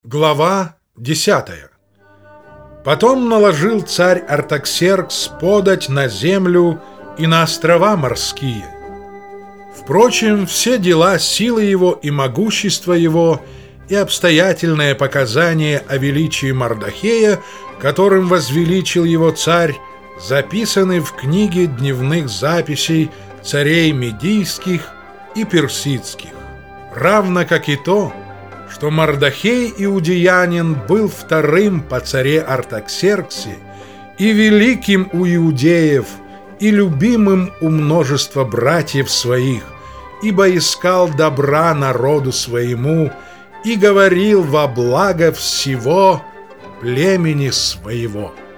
Глава 10. Потом наложил царь Артаксеркс подать на землю и на острова морские. Впрочем, все дела силы его и могущества его и обстоятельное показание о величии Мардохея, которым возвеличил его царь, записаны в книге дневных записей царей медийских и персидских, равно как и то, что Мардохей иудеянин был вторым по царе Артаксерксе и великим у иудеев, и любимым у множества братьев своих, ибо искал добра народу своему и говорил во благо всего племени своего.